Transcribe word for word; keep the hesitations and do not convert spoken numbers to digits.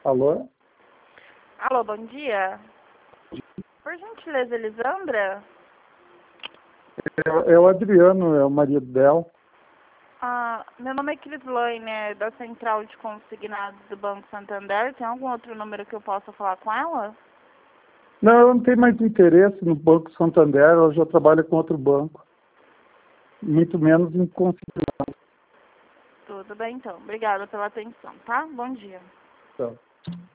Alô? Alô, bom dia. Por gentileza, Elisandra? É, é o Adriano, é o marido dela. Ah, meu nome é Crislaine, é da Central de Consignados do Banco Santander. Tem algum outro número que eu possa falar com ela? Não, eu não tenho mais interesse no Banco Santander, ela já trabalha com outro banco. Muito menos em consignado. Tudo bem, então. Obrigada pela atenção, tá? Bom dia. Tá.